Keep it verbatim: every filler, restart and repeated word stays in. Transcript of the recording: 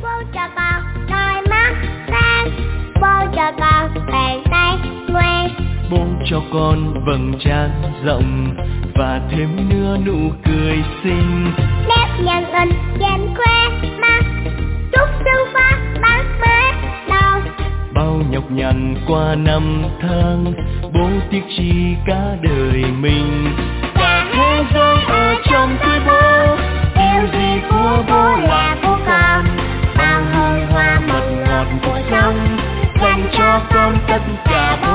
Bố cho con đôi mắt sáng, bố cho con bàn tay ngoan. Bố cho con vầng trán rộng và thêm nữa nụ cười xinh. Nếp nhăn in trên khóe mắt, chúc xuân qua bắt mới đầu. Bao nhọc nhằn qua năm tháng, bố tiếc chi cả đời mình. Cả thế giới ở trong tay bố, điều gì của bố là của con. Bao hương hoa mật ngọt của sống, dành cho con tất cả bố.